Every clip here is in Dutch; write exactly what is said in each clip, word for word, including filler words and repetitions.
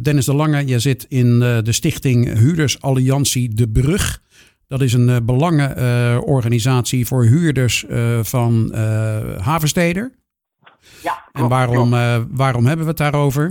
Dennis de Lange, je zit in uh, de stichting Huurdersalliantie De Brug. Dat is een uh, belangenorganisatie uh, voor huurders uh, van uh, havensteden. Ja, klopt, en waarom, uh, waarom hebben we het daarover?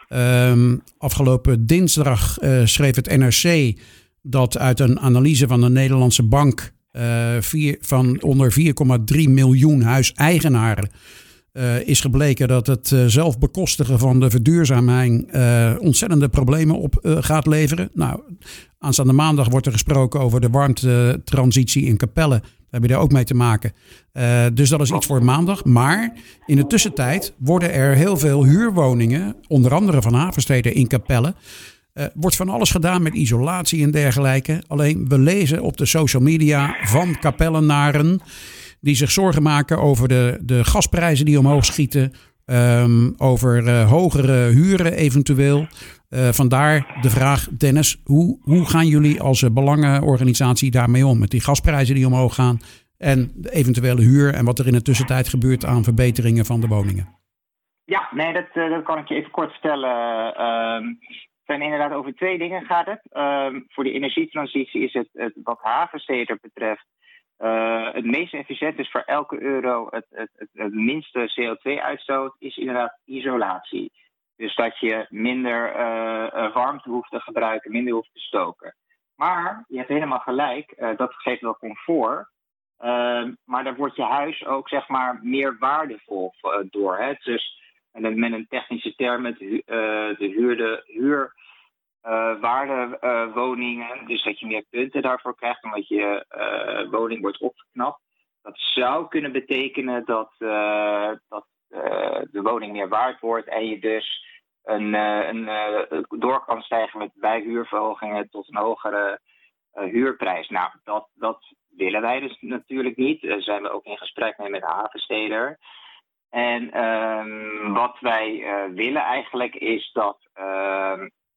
Um, afgelopen dinsdag uh, schreef het N R C dat uit een analyse van de Nederlandse bank uh, vier, van onder vier komma drie miljoen huiseigenaren uh, is gebleken dat het uh, zelf bekostigen van de verduurzaming uh, ontzettende problemen op uh, gaat leveren. Nou, aanstaande maandag wordt er gesproken over de warmtetransitie in Capelle. Daar heb je daar ook mee te maken. Uh, dus dat is iets voor maandag. Maar in de tussentijd worden er heel veel huurwoningen, onder andere van havensteden in Capelle. Uh, wordt van alles gedaan met isolatie en dergelijke. Alleen we lezen op de social media van Capellenaren die zich zorgen maken over de, de gasprijzen die omhoog schieten. Um, over uh, hogere huren eventueel. Uh, vandaar de vraag, Dennis, hoe, hoe gaan jullie als uh, belangenorganisatie daarmee om? Met die gasprijzen die omhoog gaan en de eventuele huur en wat er in de tussentijd gebeurt aan verbeteringen van de woningen. Ja, nee, dat, uh, dat kan ik je even kort vertellen. Um, het zijn inderdaad over twee dingen gaat het. Um, voor de energietransitie is het, het wat havensteden betreft Uh, het meest efficiënt is voor elke euro het, het, het, het minste C O twee uitstoot is inderdaad isolatie. Dus dat je minder uh, warmte hoeft te gebruiken, minder hoeft te stoken. Maar je hebt helemaal gelijk, uh, dat geeft wel comfort. Uh, maar daar wordt je huis ook zeg maar meer waardevol uh, door. Hè? Dus met een technische term, het, uh, de huurde, huur... Uh, waardewoningen, uh, dus dat je meer punten daarvoor krijgt omdat je uh, woning wordt opgeknapt. Dat zou kunnen betekenen dat, uh, dat uh, de woning meer waard wordt en je dus een, uh, een, uh, door kan stijgen met bijhuurverhogingen tot een hogere uh, huurprijs. Nou, dat, dat willen wij dus natuurlijk niet. Daar zijn we ook in gesprek mee met de havensteder. En um, wat wij uh, willen eigenlijk is dat Uh,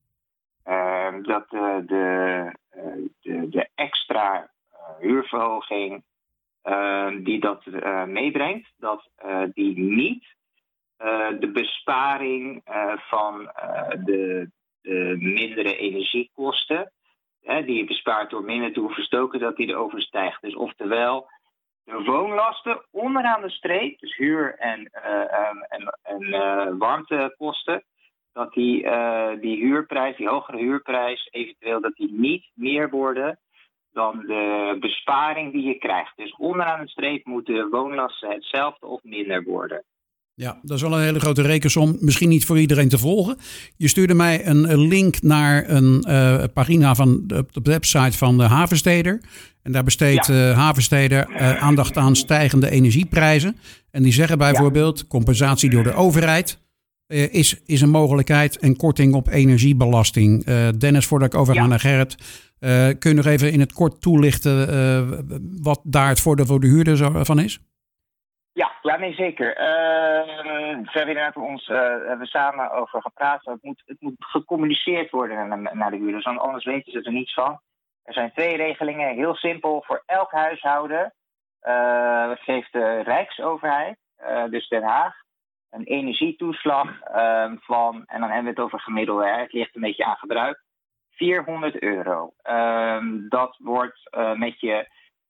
Uh, dat uh, de, uh, de, de extra uh, huurverhoging uh, die dat uh, meebrengt, dat uh, die niet uh, de besparing uh, van uh, de, de mindere energiekosten, uh, die je bespaart door minder te hoeven stoken, dat die er overstijgt. Dus oftewel, de woonlasten onderaan de streep, dus huur en, uh, um, en, en uh, warmtekosten, dat die, uh, die huurprijs, die hogere huurprijs, eventueel dat die niet meer worden dan de besparing die je krijgt. Dus onderaan de streep moeten de woonlasten hetzelfde of minder worden. Ja, dat is wel een hele grote rekensom. Misschien niet voor iedereen te volgen. Je stuurde mij een, een link naar een uh, pagina van de, op de website van de Havensteder. En daar besteedt ja. uh, Havensteder uh, aandacht aan stijgende energieprijzen. En die zeggen bijvoorbeeld ja. compensatie door de overheid Uh, is, is een mogelijkheid en korting op energiebelasting. Uh, Dennis, voordat ik overga ja. naar Gerrit, uh, kun je nog even in het kort toelichten uh, wat daar het voordeel voor de huurder van is? Ja, ja nee, zeker. Uh, we hebben inderdaad ons uh, hebben samen over gepraat. Het moet, het moet gecommuniceerd worden naar, naar de huurders, want anders weten ze er niets van. Er zijn twee regelingen, heel simpel voor elk huishouden. Uh, dat geeft de Rijksoverheid, uh, dus Den Haag, een energietoeslag um, van, en dan hebben we het over gemiddelde, hè, het ligt een beetje aan gebruik, vierhonderd euro. Um, dat wordt uh, met, je,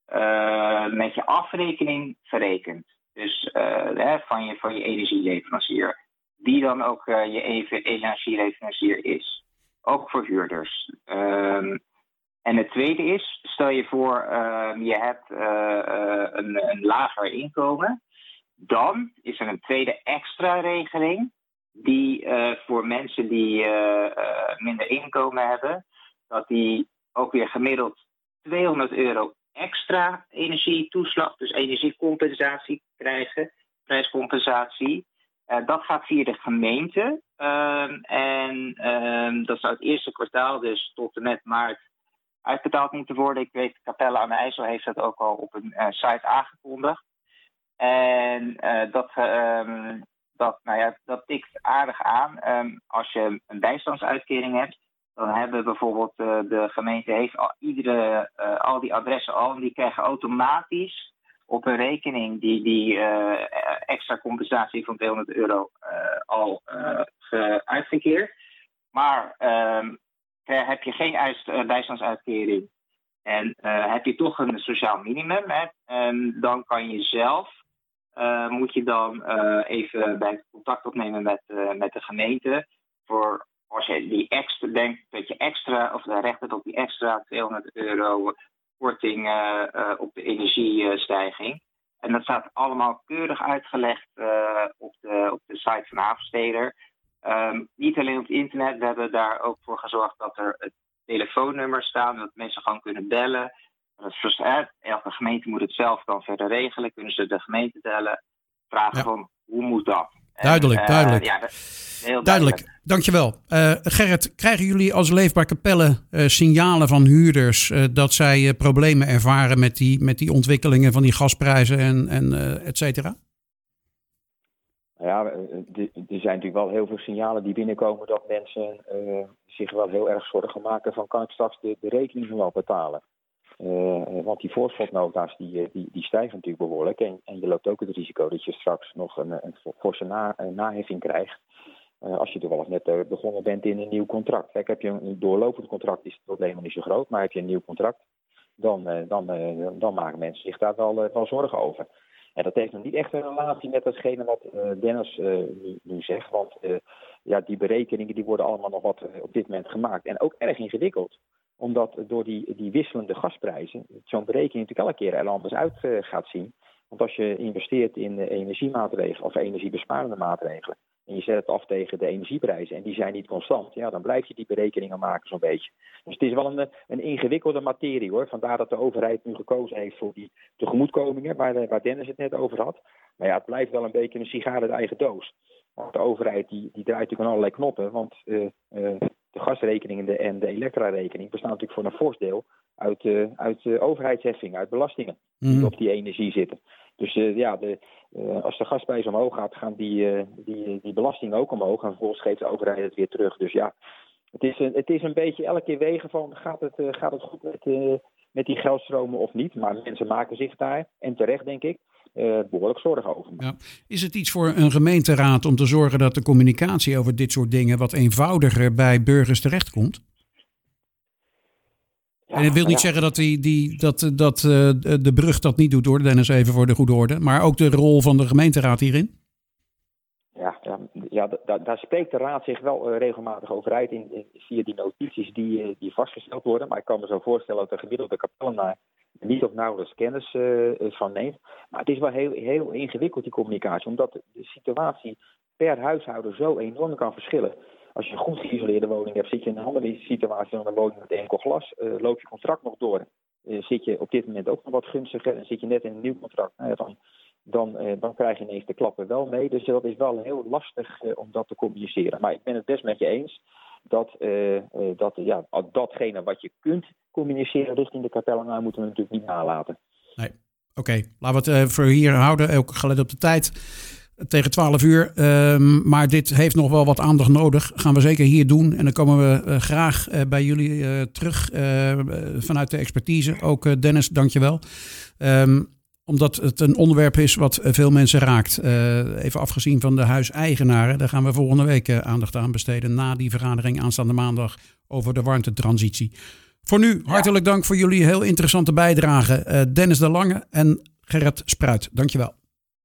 uh, met je afrekening verrekend. Dus uh, hè, van, je, van je energieleverancier. Die dan ook uh, je energieleverancier is. Ook voor huurders. Um, en het tweede is, stel je voor, uh, je hebt uh, uh, een, een lager inkomen. Dan is er een tweede extra regeling die uh, voor mensen die uh, uh, minder inkomen hebben, dat die ook weer gemiddeld tweehonderd euro extra energietoeslag, dus energiecompensatie krijgen, prijscompensatie. Uh, dat gaat via de gemeente uh, en uh, dat zou het eerste kwartaal, dus tot en met maart, uitbetaald moeten worden. Ik weet, Capelle aan de IJssel heeft dat ook al op een uh, site aangekondigd. En uh, dat, um, dat, nou ja, dat tikt aardig aan. Um, als je een bijstandsuitkering hebt, dan hebben bijvoorbeeld uh, de gemeente heeft al, iedere, uh, al die adressen al. En die krijgen automatisch op een rekening die, die uh, extra compensatie van tweehonderd euro uh, al uh, ge- uitgekeerd. Maar um, heb je geen uit, uh, bijstandsuitkering en uh, heb je toch een sociaal minimum, hè, um, dan kan je zelf, uh, moet je dan uh, even bij contact opnemen met, uh, met de gemeente. Voor als je die extra denkt dat je extra, of de recht hebt op die extra tweehonderd euro korting uh, uh, op de energiestijging. En dat staat allemaal keurig uitgelegd uh, op, de, op de site van Havensteder. Um, niet alleen op het internet, we hebben daar ook voor gezorgd dat er het telefoonnummer staat, dat mensen gewoon kunnen bellen. Dat is, eh, elke gemeente moet het zelf dan verder regelen. Kunnen ze de gemeente bellen, vragen ja. van hoe moet dat? Duidelijk, en, uh, duidelijk. Ja, dat, heel duidelijk. duidelijk, dankjewel. Uh, Gerrit, krijgen jullie als Leefbaar Capelle uh, signalen van huurders uh, dat zij uh, problemen ervaren met die, met die ontwikkelingen van die gasprijzen en, en uh, et cetera? Ja, er zijn natuurlijk wel heel veel signalen die binnenkomen dat mensen uh, zich wel heel erg zorgen maken van kan ik straks de, de rekening wel betalen. Uh, want die voorschotnota's die, die, die stijgen natuurlijk behoorlijk. En, en je loopt ook het risico dat je straks nog een, een forse na, een naheffing krijgt. Uh, als je toevallig net uh, begonnen bent in een nieuw contract. Kijk, heb je een doorlopend contract is het probleem nog niet zo groot. Maar heb je een nieuw contract, dan, uh, dan, uh, dan maken mensen zich daar wel, uh, wel zorgen over. En dat heeft nog niet echt een relatie met datgene wat uh, Dennis uh, nu, nu zegt. Want uh, ja, die berekeningen die worden allemaal nog wat uh, op dit moment gemaakt. En ook erg ingewikkeld. Omdat door die, die wisselende gasprijzen zo'n berekening natuurlijk elke keer er anders uit uh, gaat zien. Want als je investeert in uh, energiemaatregelen of energiebesparende maatregelen. En je zet het af tegen de energieprijzen en die zijn niet constant. Ja, dan blijf je die berekeningen maken zo'n beetje. Dus het is wel een, een ingewikkelde materie hoor. Vandaar dat de overheid nu gekozen heeft voor die tegemoetkomingen waar, waar Dennis het net over had. Maar ja, het blijft wel een beetje een sigaar uit eigen doos. Want de overheid die, die draait natuurlijk aan allerlei knoppen. Want uh, uh, de gasrekening en de, en de elektrarekening bestaan natuurlijk voor een fors deel uit, uh, uit uh, overheidsheffing, uit belastingen die mm. op die energie zitten. Dus uh, ja, de, uh, als de gasprijs omhoog gaat, gaan die, uh, die, die belastingen ook omhoog. En vervolgens geeft de overheid het weer terug. Dus ja, het is, uh, het is een beetje elke keer wegen van gaat het, uh, gaat het goed met, uh, met die geldstromen of niet. Maar mensen maken zich daar, en terecht denk ik, uh, behoorlijk zorgen over. Ja. Is het iets voor een gemeenteraad om te zorgen dat de communicatie over dit soort dingen wat eenvoudiger bij burgers terechtkomt? Ja, en het wil niet ja. zeggen dat, die, die, dat, dat uh, de brug dat niet doet, hoor, Dennis, even voor de goede orde. Maar ook de rol van de gemeenteraad hierin? Ja, ja, ja da, daar spreekt de raad zich wel uh, regelmatig over uit in, in, via die notities die, uh, die vastgesteld worden. Maar ik kan me zo voorstellen dat de gemiddelde kapellenaar niet of nauwelijks kennis uh, van neemt. Maar het is wel heel, heel ingewikkeld, die communicatie. Omdat de situatie per huishouden zo enorm kan verschillen. Als je een goed geïsoleerde woning hebt, zit je in een andere situatie dan een woning met enkel glas. Uh, loop je contract nog door, uh, zit je op dit moment ook nog wat gunstiger en zit je net in een nieuw contract. Nou ja, dan, dan, uh, dan krijg je ineens de klappen wel mee. Dus dat is wel heel lastig uh, om dat te communiceren. Maar ik ben het best met je eens dat, uh, uh, dat ja, datgene wat je kunt communiceren richting de kapellenaar moeten we natuurlijk niet nalaten. Nee, oké. Okay. Laten we het uh, voor hier houden, ook gelet op de tijd. Tegen twaalf uur, um, maar dit heeft nog wel wat aandacht nodig. Gaan we zeker hier doen. En dan komen we uh, graag uh, bij jullie uh, terug uh, vanuit de expertise. Ook uh, Dennis, dankjewel. Um, omdat het een onderwerp is wat uh, veel mensen raakt. Uh, even afgezien van de huiseigenaren. Daar gaan we volgende week uh, aandacht aan besteden. Na die vergadering aanstaande maandag over de warmtetransitie. Voor nu, hartelijk dank voor jullie heel interessante bijdrage. Uh, Dennis de Lange en Gerrit Spruit, dankjewel.